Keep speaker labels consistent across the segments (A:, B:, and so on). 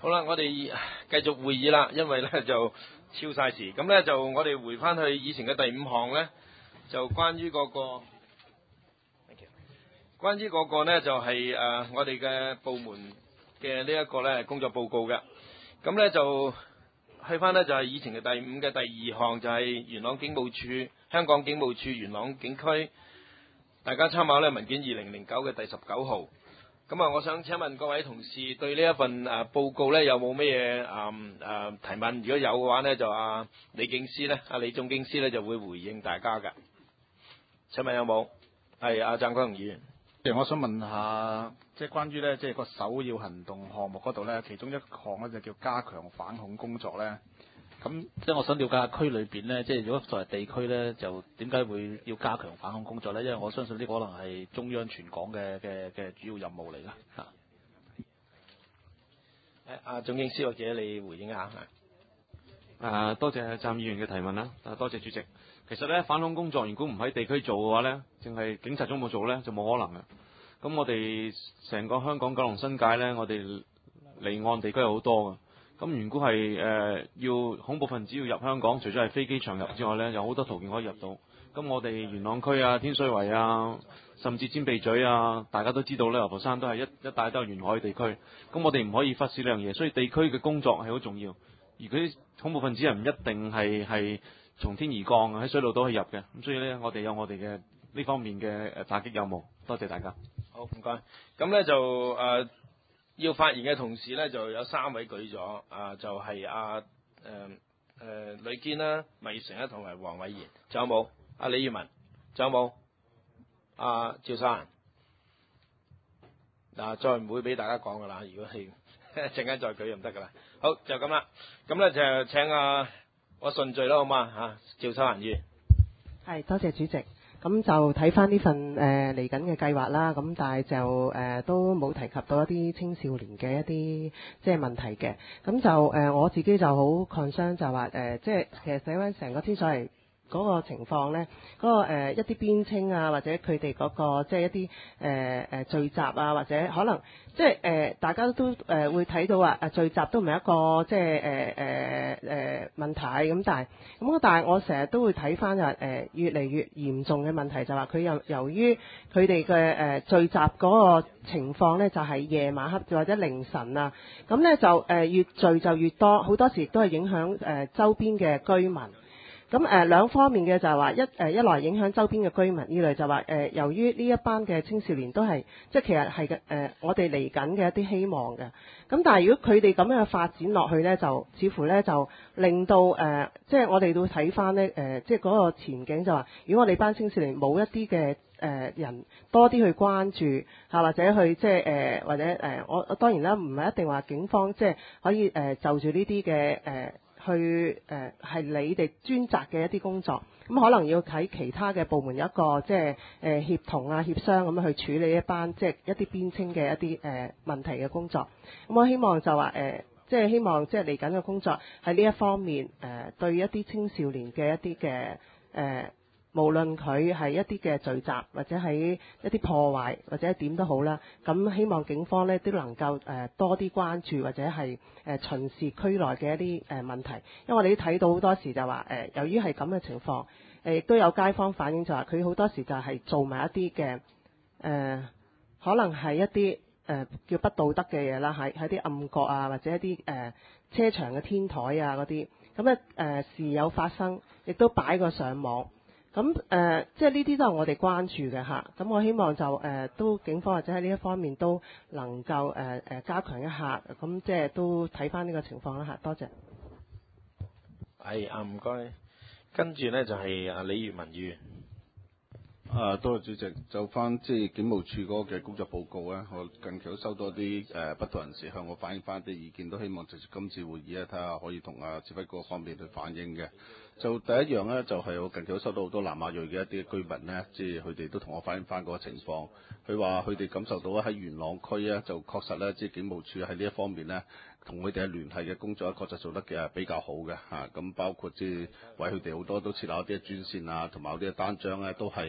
A: 好啦，我哋繼續會議啦，因為咧就超晒時，咁咧就我哋回翻去以前嘅第5項咧，就關於嗰個咧就係我哋嘅部門嘅呢一個咧工作報告嘅，咁咧就去翻咧就係以前嘅第5嘅第2項就係元朗警務處香港警務處元朗警區，大家參考咧文件2009嘅第19號。咁我想請問各位同事對呢一份報告咧有冇咩嘢提問？如果有嘅話咧，就李警司咧，李總警司咧就會回應大家嘅。請問有冇？係鄭國雄議員。
B: 我想問下，即係關於咧，即係個首要行動項目嗰度咧，其中一項咧就叫加強反恐工作咧。咁即係我想了解下區裏邊咧，即係如果作為地區咧，就點解會要加強反恐工作咧？因為我相信呢個可能係中央全港嘅主要任務嚟㗎。
A: 總警司或者你回應一下。
C: 多謝鄭議員嘅提問啦。多謝主席。其實咧，反恐工作如果唔喺地區做嘅話咧，淨係警察總部做咧就冇可能嘅。咁我哋成個香港九龍新界咧，我哋離岸地區有好多嘅。咁如果係要恐怖分子要入香港，除咗係飛機場入之外咧，有好多途徑可以入到。咁我哋元朗區啊、天水圍啊，甚至尖鼻咀啊，大家都知道咧，流浮山都係一帶都係沿海地區。咁我哋唔可以忽視呢樣嘢，所以地區嘅工作係好重要。而啲恐怖分子人唔一定係從天而降喺水路都可以入嘅。咁所以咧，我哋有我哋嘅呢方面嘅打擊任務。多謝大家。
A: 好，唔該。咁咧就要發言嘅同事咧，就有3位舉咗，就係呂堅啦、麥業成啦同埋黃偉賢，仲有冇？李耀文，仲有冇？趙生，再唔會俾大家講噶啦，如果係陣間再舉就唔得噶啦。好，就咁啦。咁咧就請我順序啦，好嘛？趙生議員。
D: 係，多謝主席。咁就睇翻呢份嚟緊嘅計劃啦，咁但係就都冇提及到一啲青少年嘅一啲即係問題嘅。咁就我自己就好 concern 就話即係其實睇翻成個天水圍嗰個情況咧，嗰個一啲邊青啊，或者佢哋嗰個即係一啲聚集啊，或者可能即係大家都會睇到話聚集都唔係一個即係問題咁，但係我成日都會睇翻話越嚟越嚴重嘅問題就話佢由於佢哋嘅聚集嗰個情況咧，就係夜晚黑或者凌晨啊，咁咧就越聚就越多，好多時都係影響周邊嘅居民。咁兩方面嘅就係話一來影響周邊嘅居民，二來就話由於呢一班嘅青少年都係即係其實係我哋嚟緊嘅一啲希望嘅。咁但係如果佢哋咁樣嘅發展落去咧，就似乎咧就令到即係我哋都睇翻咧即係嗰個前景就話，如果我哋班青少年冇一啲嘅人多啲去關注或者去即係或者我當然啦，唔係一定話警方即係可以就住呢啲嘅去係你哋專責嘅一啲工作，咁可能要睇其他嘅部門有一個即係協同啊、協商咁樣去處理一班即係一啲邊青嘅一啲問題嘅工作。咁我希望就話即係希望即係嚟緊嘅工作喺呢一方面對一啲青少年嘅一啲嘅無論佢係一啲嘅聚集或者係一啲破壞或者點都好啦，咁希望警方咧都能夠多啲關注或者係巡視區內嘅一啲問題，因為我哋都睇到好多時就話由於係咁嘅情況，亦都有街坊反映就話佢好多時就係做埋一啲嘅可能係一啲叫不道德嘅嘢啦，喺啲暗角啊或者一啲車場嘅天台啊嗰啲，咁咧時有發生，亦都擺過上網。咁即係呢啲都係我哋關注嘅嚇，咁我希望就都警方或者喺呢一方面都能夠加強一下，咁即係都睇翻呢個情況啦嚇，多謝。
A: 係唔該，跟住咧就係李月文議員。
E: 多謝主席。就翻即係警務處嗰個嘅工作報告咧，我近期都收到一啲不同人士向我反映翻啲意見，都希望藉住今次會議咧，睇下可以同指揮嗰方面去反映嘅。就第一樣咧，就係我近期都收到好多南亞裔嘅一啲居民咧，即係佢哋都同我反映翻嗰個情況。佢話佢哋感受到喺元朗區咧，就確實咧，即係警務處喺呢一方面咧，同佢哋嘅聯繫嘅工作確實做得嘅比較好嘅嚇。咁包括即係為佢哋好多都設立一啲專線啊，同埋有啲單張咧，都係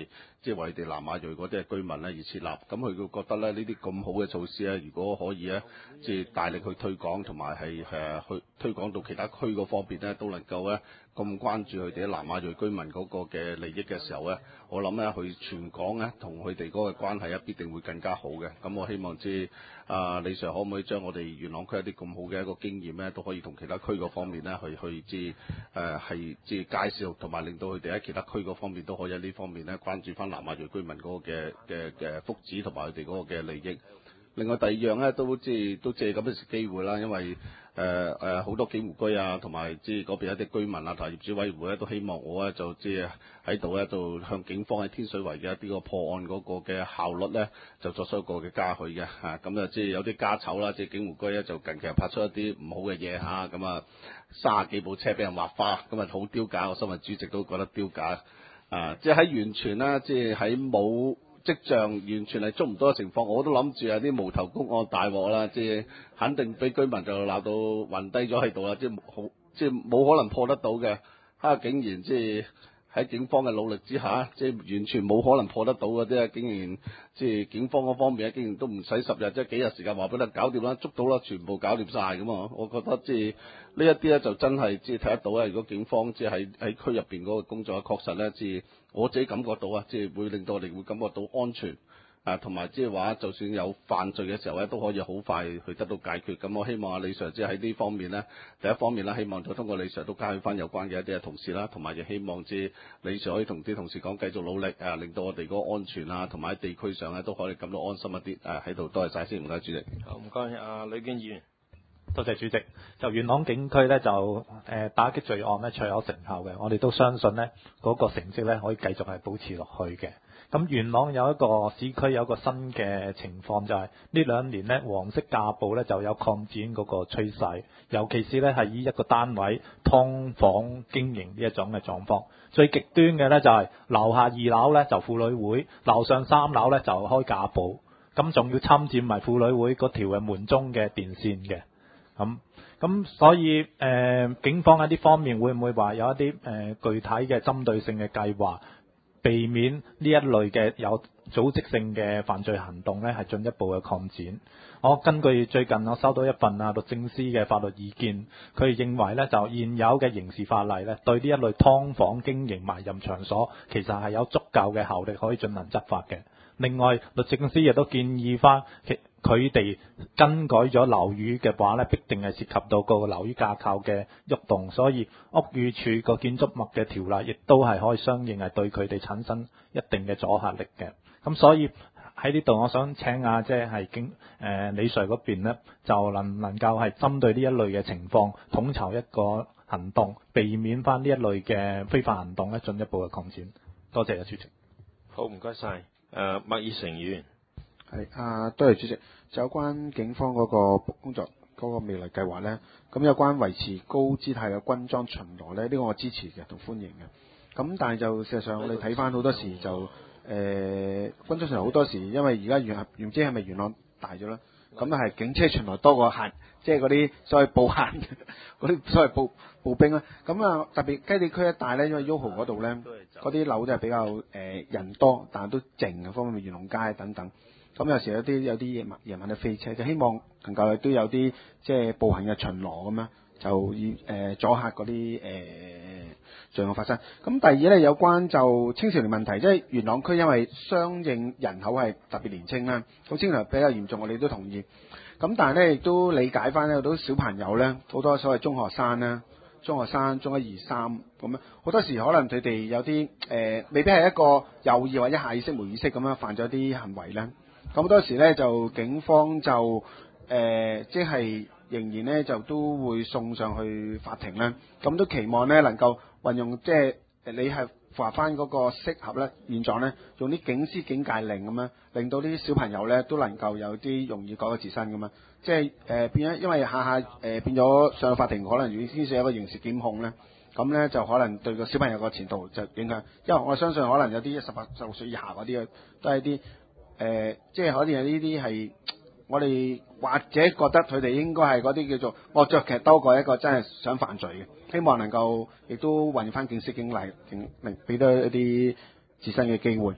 E: 即係為哋南亞裔嗰啲嘅居民咧而設立。咁佢覺得咧呢啲咁好嘅措施咧，如果可以咧，即係大力去推廣，同埋係去推廣到其他區嗰方面咧，都能夠咧咁關注佢哋啲南亞裔居民嗰個嘅利益嘅時候咧，我諗咧佢全港咧同佢哋嗰個關係必定會更加好嘅。咁我希望即係李 Sir 可唔可以將我哋元朗區一啲咁好嘅一個經驗咧，都可以同其他區嗰方面咧去即係介紹，同埋令到佢哋喺其他區嗰方面都可以喺呢方面咧關注翻南亞裔居民嗰個嘅福祉同埋佢哋嗰個嘅利益。另外第二樣咧都借咁嘅機會啦，因為好多景湖居啊，同埋即係嗰邊一啲居民啊，同埋業主委員會咧都希望我咧就即係喺度咧就向警方喺天水圍嘅一啲個破案嗰個嘅效率咧就作出一個嘅嘉許嘅嚇，咁啊即係有啲家醜啦，即係景湖居咧就近期拍出一啲唔好嘅嘢嚇，咁啊30幾部車俾人劃花，咁啊好丟架，我身為主席都覺得丟架啊！即係喺完全啦，即係喺冇跡象完全係捉唔到嘅情況，我都諗住有啲無頭公案大鑊啦，即係肯定俾居民就鬧到暈低咗喺度啦，即係冇可能破得到嘅，竟然即係喺警方嘅努力之下，即係完全冇可能破得到嘅啫，竟然即係警方嗰方面竟然都唔使10日，即係幾日時間話俾你搞掂啦，捉到啦，全部搞掂晒咁啊！我覺得即係呢一啲咧就真係即係睇得到啦。如果警方即係喺區入邊嗰個工作，確實咧即係我自己感覺到啊，即係會令到我哋會感覺到安全。同埋即係話，就算有犯罪嘅時候咧，都可以好快去得到解決。咁我希望阿李 Sir 即係喺呢方面咧，第一方面咧，希望就通過李 Sir 都加許翻有關嘅一啲嘅同事啦，同埋亦希望即係李 Sir 可以同啲同事講，繼續努力令到我哋嗰個安全啊，同埋喺地區上咧都可以感到安心一啲。喺度多謝晒先，唔該主席。
A: 好，唔該，呂建議員。
F: 多謝主席。就元朗警區咧就打擊罪案咧卓有成效嘅，我哋都相信咧嗰個成績咧可以繼續係保持落去嘅。咁元朗有一個市區有一個新嘅情況，就係呢2年咧黃色架步咧就有擴展嗰個趨勢，尤其是咧係以一個單位劏房經營呢一種嘅狀況。最極端嘅咧就係樓下2樓咧就婦女會，樓上3樓咧就開架步，咁仲要侵佔埋婦女會嗰條嘅門中嘅電線嘅。咁所以警方喺呢方面會唔會話有一啲具體嘅針對性嘅計劃，避免呢一類嘅有組織性嘅犯罪行動咧係進一步嘅擴展？我根據最近我收到一份律政司嘅法律意見，佢認為咧就現有嘅刑事法例咧對呢一類劏房經營埋淫場所其實係有足夠嘅效力可以進行執法嘅。另外律政司亦都建議翻佢哋更改咗樓宇嘅話咧，必定係涉及到個樓宇架構嘅喐動，所以屋宇署個建築物嘅條例亦都係可以相應係對佢哋產生一定嘅阻嚇力嘅。咁所以喺呢度，我想請即係李 Sir 嗰邊咧，就能夠係針對呢一類嘅情況，統籌一個行動，避免翻呢一類嘅非法行動咧進一步嘅擴展。多謝主席。
A: 好，唔該晒。麥以成議員。
G: 多謝主席。就有關警方嗰個工作嗰個未來計劃咧，咁有關維持高姿態嘅軍裝巡邏咧，呢個我支持嘅同歡迎嘅。咁但係就事實上我哋睇翻好多時就軍裝巡邏好多時，因為而家唔知係咪元朗大咗啦，咁係警車巡邏多過即係嗰啲所謂步行嗰啲所謂步兵啦。咁特別雞地區一帶咧，因為 YOHO 嗰度咧，嗰啲樓就係比較人多，但係都靜嘅，方面元朗街等等。咁有時有啲夜晚嘅飛車，就希望能夠都有啲即係步行嘅巡邏咁樣，就以阻嚇嗰啲罪案發生。咁第二咧，有關就青少年問題，即係元朗區因為相應人口係特別年輕啦，咁青少年比較嚴重，我哋都同意。咁但係咧亦都理解翻咧，好多小朋友咧，好多所謂中學生啦、中1、2、3咁樣，好多時可能佢哋有啲未必係一個有意或者下意識、無意識咁樣犯咗啲行為咧。咁好多時咧就警方就即係仍然咧就都會送上去法庭咧，咁都期望咧能夠運用即係你係符合翻嗰個適合咧現狀咧，用啲警司警戒令咁樣，令到啲小朋友咧都能夠有啲容易改過自身咁樣，即係變咗，因為下變咗上法庭可能要牽涉一個刑事檢控咧，咁咧就可能對個小朋友個前途就影響，因為我相信可能有啲16歲以下嗰啲都係啲即係可能有呢啲係我哋或者覺得佢哋應該係嗰啲叫做惡作劇多過一個真係想犯罪嘅，希望能夠亦都運翻警司警例，俾多一啲自身嘅機會。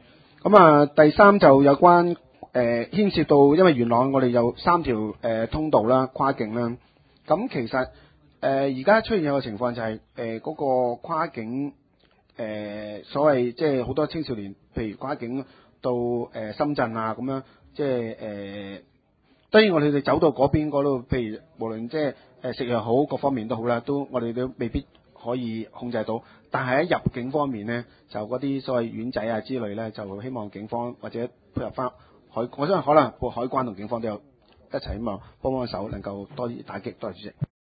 G: 咁啊，第三就有關牽涉到，因為元朗我哋有3條通道啦，跨境啦。咁其實而家出現有個情況就係嗰個跨境所謂即係好多青少年，譬如跨境到深圳啊咁樣，即係當然我哋走到嗰邊嗰度，譬如無論即係食藥好各方面都好啦，我哋都未必可以控制到。但係喺入境方面呢，就嗰啲所謂丸仔啊之類呢，就希望警方或者配合翻我相信可能海關同警方都有一齊嘛幫手，能夠多啲打擊。多謝主席。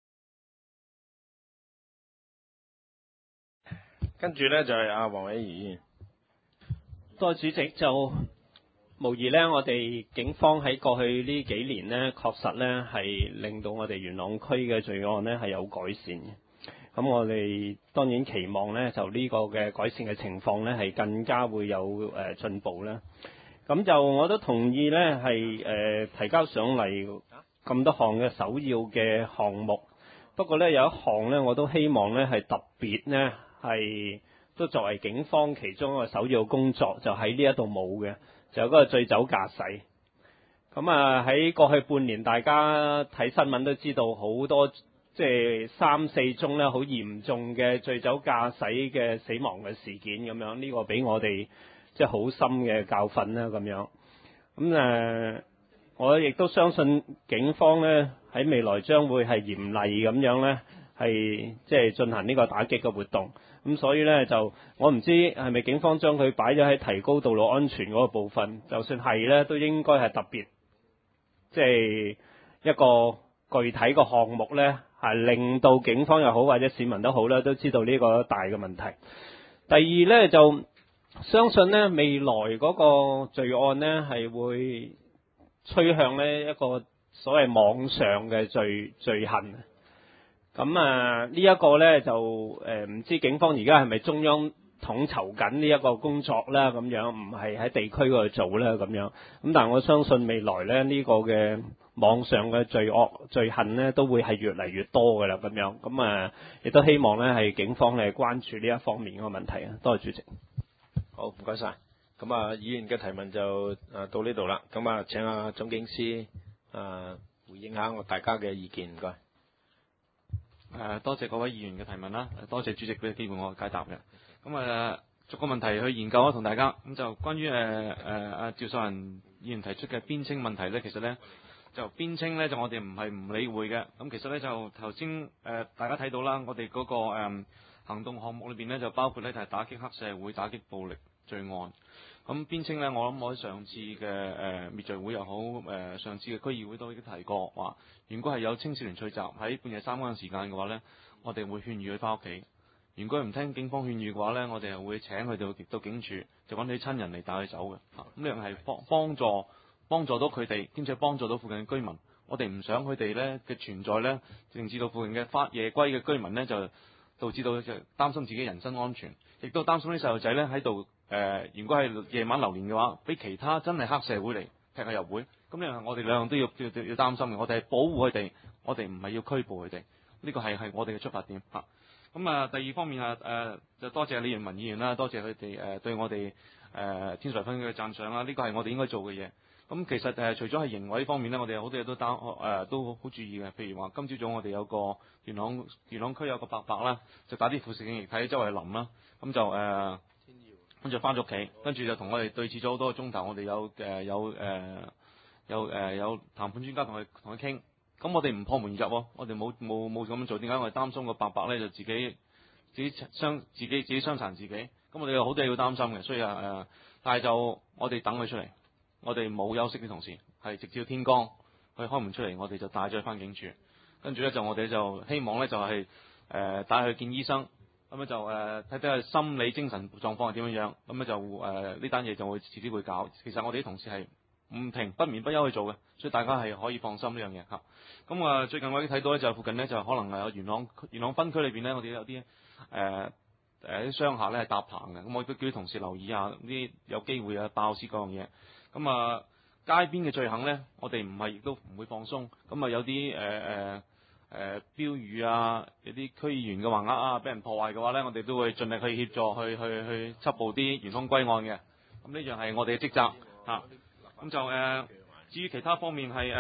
A: 跟住呢，就係阿黃偉儀議員。
H: 多謝主席，就無疑呢，我哋警方喺過去呢幾年呢，確實呢係令到我哋元朗區嘅罪案呢係有改善嘅。咁我哋當然期望呢，就呢個嘅改善嘅情況呢係更加會有進步啦。咁就我都同意呢係提交上嚟咁多項嘅首要嘅項目。不過呢，有一項呢，我都希望呢係特別呢係都作為警方其中一個首要工作，就喺呢一度冇嘅，就有嗰個醉酒駕駛。咁啊喺過去半年，大家睇新聞都知道好多即係3、4宗咧好嚴重嘅醉酒駕駛嘅死亡嘅事件咁樣，呢個俾我哋即係好深嘅教訓啦咁樣。咁我亦都相信警方咧喺未來將會係嚴厲咁樣咧，係即係進行呢個打擊嘅活動。咁所以咧就我唔知係咪警方將佢擺咗喺提高道路安全嗰個部分，就算係咧都應該係特別即係一個具體嘅項目咧，係令到警方又好或者市民都好啦，都知道呢個大嘅問題。第二咧就相信咧未來嗰個罪案咧係會趨向呢一個所謂網上嘅罪行。咁呢一個咧就唔知警方而家係咪中央統籌緊呢一個工作啦，咁樣唔係喺地區嗰度做啦咁樣。咁但係我相信未來咧呢個嘅網上嘅罪行咧都會係越嚟越多㗎啦咁樣。咁亦都希望咧係警方咧關注呢一方面嘅問題啊。多謝主席。
A: 好，唔該晒。咁議員嘅提問就到呢度啦。咁請總警司回應下大家嘅意見，唔該。
C: 多謝各位議員嘅提問啦，多謝主席俾機會我解答嘅。咁逐個問題去研究啊，同大家。咁就關於趙秀仁議員提出嘅邊稱問題咧，其實咧就邊稱咧就我哋唔係唔理會嘅。咁其實咧就頭先大家睇到啦，我哋嗰個行動項目裏邊咧就包括咧就係打擊黑社會、打擊暴力罪案。咁邊稱咧，我諗我喺上次嘅滅罪會又好，上次嘅區議會都已經提過話，如果係有青少年聚集喺半夜3更時間嘅話咧，我哋會勸喻佢翻屋企。如果唔聽警方勸喻嘅話咧，我哋係會請佢到警署，就揾啲親人嚟帶佢走嘅。咁呢樣係幫助到佢哋，兼且幫助到附近嘅居民。我哋唔想佢哋咧嘅存在咧，令至到附近嘅發夜歸嘅居民咧就導致到就擔心自己人身安全，亦都擔心啲細路仔咧喺度。如果係夜晚流連嘅話，俾其他真係黑社會嚟踢佢入會，咁呢樣我哋兩樣都要擔心嘅。我哋係保護佢哋，我哋唔係要拘捕佢哋。呢個係我哋嘅出發點嚇。咁第二方面就多謝李元文議員啦，多謝佢哋對我哋天水圍嘅讚賞啦。呢個係我哋應該做嘅嘢。咁其實除咗係營委方面呢，我哋有好多嘢都好注意嘅。譬如話今朝早我哋有個元朗區有個伯伯啦，就打啲副食液體周圍淋啦，咁就跟住翻咗屋企，跟住就同我哋對峙咗好多個鐘頭。我哋有談判專家同佢傾。咁我哋唔破門而入，我哋冇咁樣做。點解？我哋擔心個伯伯咧就自己傷殘自己。咁我哋有好多嘢要擔心嘅，所以但係就我哋等佢出嚟，我哋冇休息嘅同時，係直至天光佢開門出嚟，我哋就帶咗佢翻警署。跟住咧就我哋就希望咧就係帶佢去見醫生。咁就睇睇佢心理精神狀況係點樣。咁就呢單嘢就會遲啲會搞。其實我哋啲同事係唔停不眠不休去做嘅，所以大家係可以放心呢樣嘢嚇。咁最近我已經睇到咧，就附近咧就可能係有元朗分區裏邊咧，我哋有啲啲商廈咧係搭棚嘅。咁我亦都叫啲同事留意下啲有機會爆屍嗰樣嘢。咁街邊嘅罪行咧，我哋唔係亦都唔會放鬆。咁有啲標語啊，有啲區議員嘅橫額啊，俾人破壞嘅話咧，我哋都會盡力去協助去緝捕啲元兇歸案嘅。 咁呢樣係我哋嘅職責嚇。咁就至於其他方面係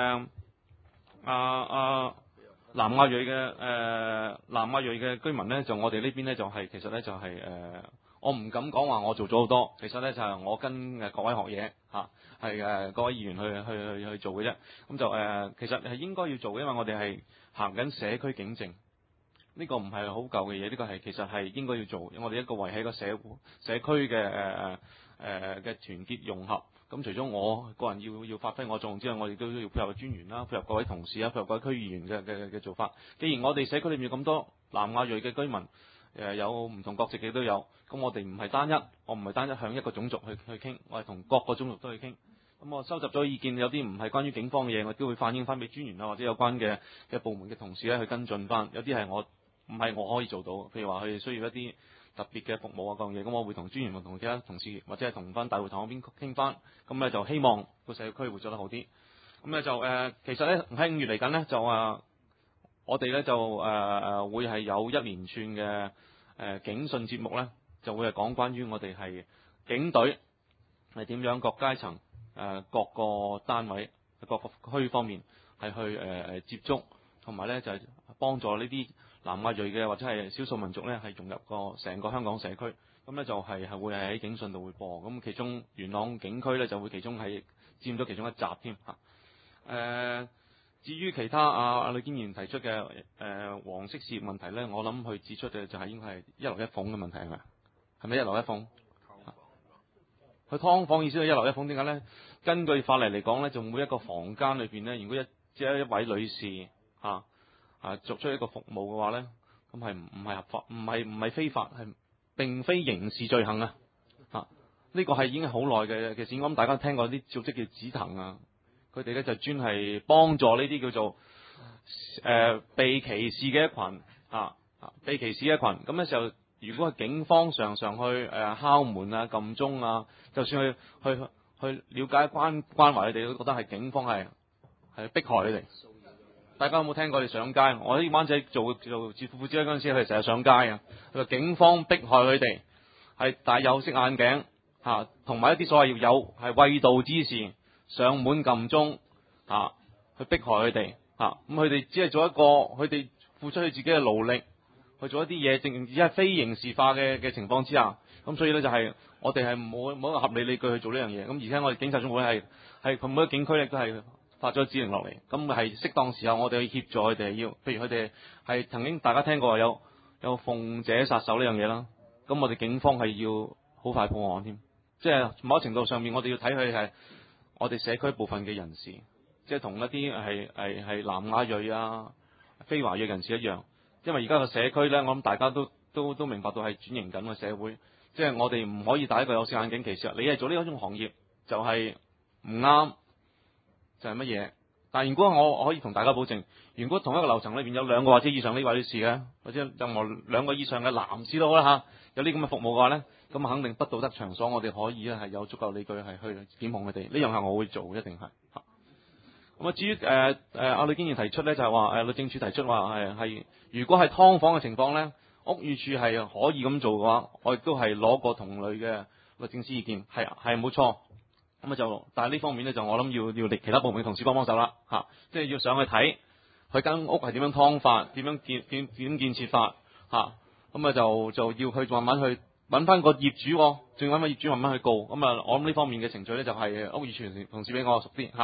C: 南亞裔嘅居民咧，就我哋呢邊咧就係、其實咧就係、我唔敢講話我做咗好多，其實咧就係、我跟各位學嘢嚇，係各位議員去做嘅啫。咁就其實係應該要做嘅，因為我哋係行緊社區警政，呢個唔係好舊嘅嘢，呢個係其實係應該要做。我哋一個維係一個社區嘅團結融合。咁除咗我個人要發揮我作用之外，我哋都要配合專員啦，配合各位同事啊，配合各位區議員嘅做法。既然我哋社區裏面咁多南亞裔嘅居民，有唔同國籍嘅都有，咁我哋唔係單一，我唔係單一向一個種族去傾，我係同各個種族都去傾。咁我收集咗意見，有啲唔係關於警方嘅嘢，我都會反映翻俾專員啊或者有關嘅部門嘅同事咧去跟進翻。有啲係唔係我可以做到，譬如話佢哋需要一啲特別嘅服務啊，嗰樣嘢，咁我會同專員同其他同事或者係同翻大會堂嗰邊傾翻，咁咧就希望個社區會做得好啲。咁咧就其實咧喺5月嚟緊咧就我哋咧就會係有一連串嘅警訊節目咧，就會係講關於我哋係警隊係點樣各階層各個單位各個區方面係去接觸，同埋咧就係幫助呢啲南亞裔嘅或者係少數民族咧，係融入個成個香港社區。咁咧就係會喺警訊度會播。咁其中元朗警區咧就會其中係佔咗其中一集添嚇。至於其他阿呂建源提出嘅黃色事業問題咧，我諗佢指出嘅就係應該係一樓一鳳嘅問題係咪？係咪一樓一鳳？佢劏房意思係一樓一鳳，點解咧？根據法例嚟講咧，就每一個房間裏邊咧，如果一位女士作出一個服務嘅話咧，咁係唔係合法？唔係非法，係並非刑事罪行啊！呢個係已經好耐嘅事。我諗大家聽過啲組織叫紫藤啊，佢哋咧就專係幫助呢啲叫做被歧視嘅一群被歧視嘅一群。咁嘅時候，如果係警方常常去敲門啊、撳鐘啊，就算去了解關懷佢哋，都覺得係警方係迫害佢哋。大家有冇聽過？你上街，我喺灣仔做智庫副主任嗰陣時，佢哋成日上街啊。佢話警方迫害佢哋，係戴有色眼鏡同埋一啲所謂要有係衛道之士上門撳鐘去迫害佢哋咁佢哋只係做一個，佢哋付出佢自己嘅勞力去做一啲嘢，只係非刑事化嘅情況之下，咁所以咧就係我哋係冇一個合理理據去做呢樣嘢。咁而且我哋警察總會係佢每個警區咧都係發咗指令落嚟，咁係適當時候我哋去協助佢哋，譬如佢哋係曾經大家聽過有鳳姐殺手呢樣嘢啦，咁我哋警方係要好快破案添，即係某程度上面我哋要睇佢係我哋社區部分嘅人士，即係同一啲係南亞裔啊、非華裔人士一樣，因為而家個社區咧，我諗大家都明白到係轉型緊嘅社會，即係我哋唔可以戴一個有色眼鏡歧視，你係做呢一種行業就係唔啱。就係乜嘢？但係如果我可以同大家保證，如果同一個樓層裏邊有2個或者以上呢位女士嘅，或者任何2個以上嘅男士都好啦有呢咁嘅服務嘅話咧，咁肯定不道德場所，我哋可以咧係有足夠理據係去檢控佢哋。呢樣係我會做，一定係咁至於阿呂建源提出咧，就係話律政處提出話係如果係劏房嘅情況咧，屋宇署係可以咁做嘅話，我亦都係攞過同類嘅律政司意見，係冇錯。咁但係呢方面咧，就我諗要其他部門嘅同事幫手啦即係要上去睇佢間屋係點樣劏法，點建設法就要去慢慢去揾翻個業主，仲要揾個業主慢慢去告。我諗呢方面嘅程序咧，就係屋宇署同事比我熟啲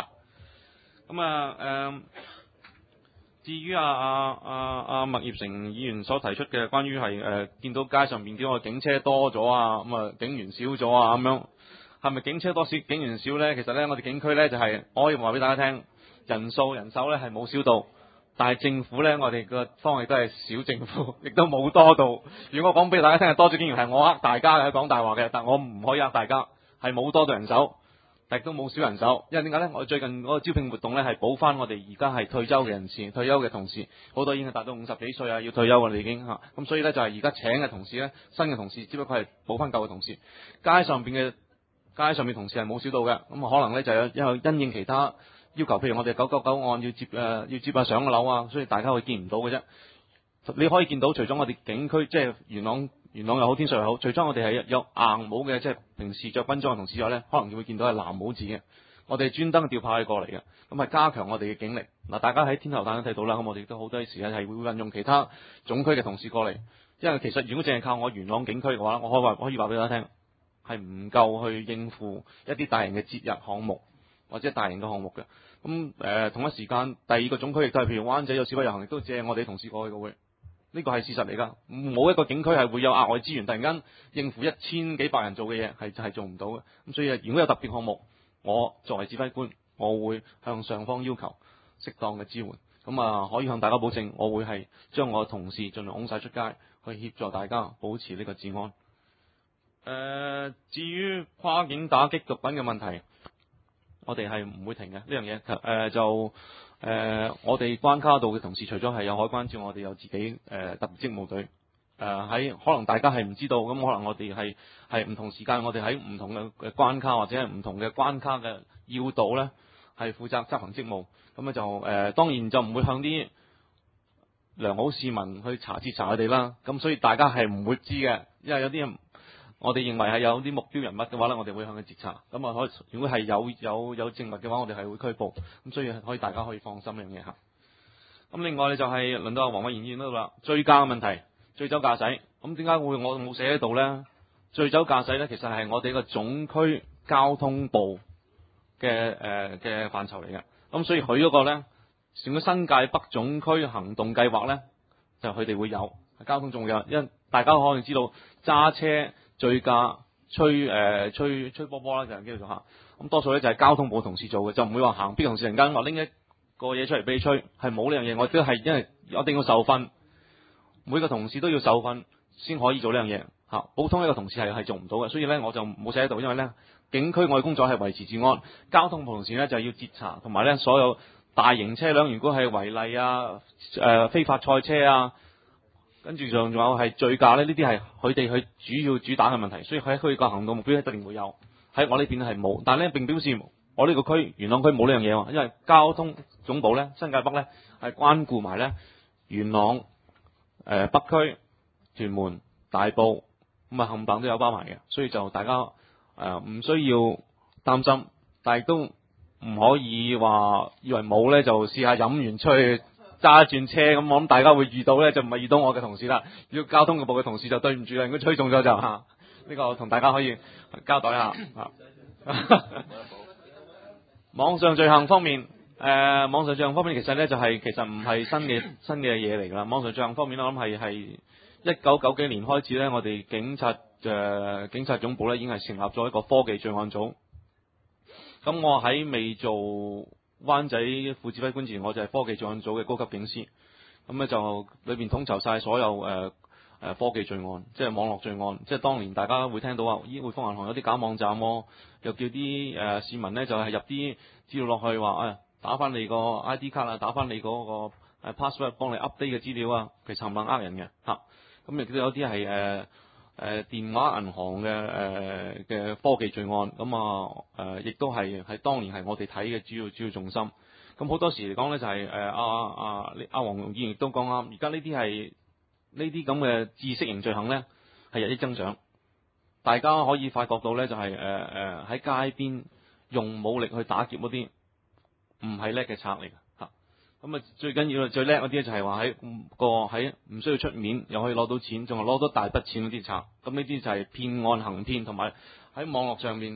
C: 至於麥業成議員所提出嘅關於係見到街上面啲警車多咗警員少咗咁樣。係咪警車多少警員少咧？其實咧，我哋警區咧就我可以話俾大家聽，人手咧係冇少到，但係政府咧，我哋個方向亦都係少政府，亦都冇多到。如果我講俾大家聽係多咗警員，係我呃大家嘅，講大話嘅，但我唔可以呃大家，係冇多到人手，但亦都冇少人手。因為點解咧？我最近嗰個招聘活動咧係補翻我哋而家係退休嘅人士、退休嘅同事，好多已經係達到50幾歲要退休我哋已經咁所以咧就係而家請嘅同事咧，新嘅同事只不過係補翻舊嘅同事，街上面同事係冇少到嘅，咁可能咧就因應其他要求，譬如我哋999案要接上嘅樓所以大家會見唔到嘅啫。你可以見到，除咗我哋警區即係元朗元朗又好，天水又好，除咗我哋係有硬帽嘅，即係平時着軍裝嘅同事之外咧，可能會見到係藍帽子嘅。我哋專登調派過嚟嘅，咁係加強我哋嘅警力。嗱，大家喺天后誕都睇到啦，咁我哋亦都好多時間係會運用其他總區嘅同事過嚟，因為其實如果淨係靠我元朗警區嘅話，我可以話俾大家聽，係唔夠去應付一啲大型嘅節日項目或者大型嘅項目嘅。咁同一時間，第二個總區亦都係譬如灣仔有示威遊行，亦都借我哋同事過去嘅會。呢個係事實嚟㗎，冇一個警區係會有額外資源，突然間應付1000幾百人做嘅嘢，係做唔到嘅。咁所以如果有特別項目，我作為指揮官，我會向上方要求適當嘅支援。咁可以向大家保證，我會係將我嘅同事盡量拱晒出街，去協助大家保持呢個治安。至於跨境打擊毒品嘅問題，我哋係唔會停嘅呢樣嘢。我哋關卡度嘅同事，除咗係有海關之外，我哋有自己特別職務隊。喺可能大家係唔知道，咁可能我哋係唔同時間，我哋喺唔同嘅關卡或者係唔同嘅關卡嘅要道咧，係負責執行職務。咁咧就當然就唔會向啲良好市民去查佢哋啦。咁所以大家係唔會知嘅，因為有啲人我哋認為係有啲目標人物嘅話咧，我哋會向佢截查。咁如果係有證物嘅話，我哋係會拘捕。咁所以大家可以放心呢樣嘢嚇。咁另外咧就係輪到阿黃偉賢議員嗰度啦，醉駕嘅問題。醉酒駕駛，咁點解我冇寫喺度咧？醉酒駕駛咧，其實係我哋個總區交通部嘅範疇嚟嘅。咁所以佢嗰個咧，成個新界北總區行動計劃咧，就佢哋會有交通仲有，因為大家可能知道揸車醉駕吹波波啦，就係叫做嚇。咁多數咧就係交通部同事做嘅，就唔會話行邊同事突然間話拎一個嘢出嚟俾你吹，係冇呢樣嘢。我都係因為一定要受訓。每個同事都要受訓先可以做呢樣嘢嚇，普通一個同事係做唔到嘅，所以咧我就冇寫喺度，因為咧警區我嘅工作係維持治安，交通部同事咧就係要截查，同埋咧所有大型車輛如果係違例啊、非法賽車啊，跟住仲有係醉駕咧，呢啲係佢哋去主打嘅問題，所以喺佢個行動目標一定會有，喺我呢邊係冇，但係咧並表示我呢個區元朗區冇呢樣嘢喎，因為交通總部咧新界北咧係關顧埋咧元朗。北區、屯門、大埔咁冚唪唥都有包埋嘅，所以就大家唔需要擔心，但係都唔可以話以為冇咧就試下飲完出去揸一轉車咁，我諗大家會遇到咧就唔係遇到我嘅同事啦，如果交通部嘅同事就對唔住啦，如果吹中咗就呢個同大家可以交代下網上罪行方面。網上罪行方面其實咧就係其實唔係新嘅嘢嚟㗎啦。網上罪行方面我諗係1990幾年開始咧，我哋警察總部咧已經係成立咗一個科技罪案組。咁我喺未做灣仔副指揮官前，我就係科技罪案組嘅高級警司。咁咧就裏邊統籌晒所有科技罪案，即係網絡罪案。即係當年大家會聽到話，匯豐銀行有啲假網站喎，又叫啲市民咧就係入啲資料落去話打翻你個 ID 卡啊，打翻你嗰個 password 幫你 update 嘅資料啊，其實冚唪唥人嘅嚇。咁亦都有啲係電話銀行嘅科技罪案，咁亦都係當年係我哋睇嘅主要重心。咁好多時嚟講咧就係阿黃議員亦都講啱，而家呢啲咁嘅知識型罪行咧係日益增長，大家可以發覺到咧就係喺街邊用武力去打劫嗰啲。唔係叻嘅賊嚟㗎嚇，咁最緊要最叻嗰啲就係話喺唔需要出面又可以攞到錢，仲係攞到大筆錢嗰啲賊，咁呢啲就係騙案行騙，同埋喺網絡上面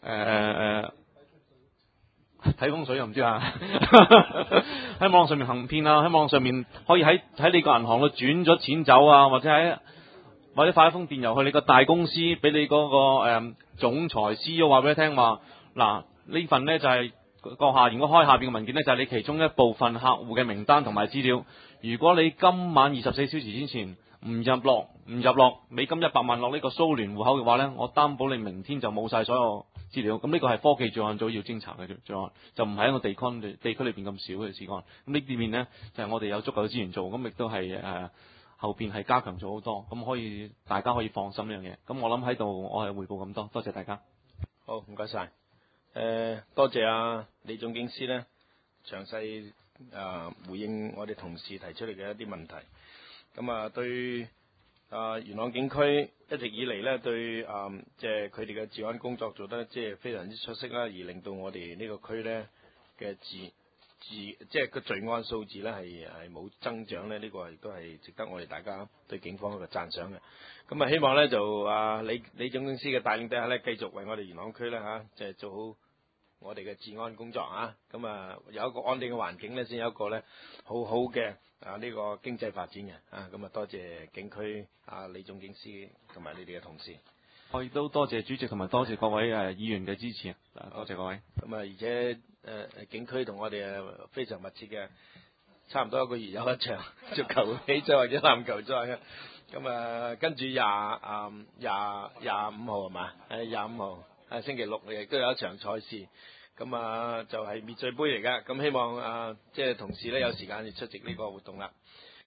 C: 睇風水又唔知啊，喺網絡上面行騙啊，喺網絡上面可以喺你個銀行度轉咗錢走啊，或者發一封電郵去你個大公司，俾你嗰個總裁 CEO 話俾你聽話，嗱呢份呢就係。如果開下邊嘅文件呢，就係你其中一部分客戶嘅名單同埋資料。如果你今晚24小時之前唔入落美金100萬落呢個蘇聯戶口嘅話呢，我擔保你明天就冇晒所有資料。咁呢個係科技罪案組要偵查嘅罪案，就唔係一個地區裏邊咁少嘅事案。咁呢啲面呢，就係我哋有足夠嘅資源做，咁亦都係後邊係加強咗好多，咁大家可以放心呢樣嘢。咁我諗喺度我係匯報咁多，多謝大家。
A: 好，唔該晒。多謝李總警司咧，詳細回應我哋同事提出嚟嘅一啲問題。咁對元朗警區一直以嚟咧對即係佢哋嘅治安工作做得即係非常之出色啦，而令到我哋呢個區咧嘅即係個罪案數字咧係冇增長咧，呢個亦都係值得我哋大家對警方一個讚賞嘅。咁啊，希望咧就李總警司嘅帶領底下咧，繼續為我哋元朗區咧即係做好我哋嘅治安工作啊。咁啊，有一個安定嘅環境咧，先有一個咧好好嘅呢個經濟發展嘅啊。咁啊，多謝警區李總警司同埋你哋嘅同事。
C: 我亦都多謝主席同埋多謝各位議員嘅支持啊！多謝各位。
A: 咁啊，而且警區同我哋非常密切嘅，差唔多一個月有一場足球比賽或者籃球賽嘅。咁啊，跟住廿五號係嘛？25號星期六亦都有一場賽事。咁啊，就係滅罪杯嚟㗎。咁希望即係同事咧有時間就出席呢個活動啦。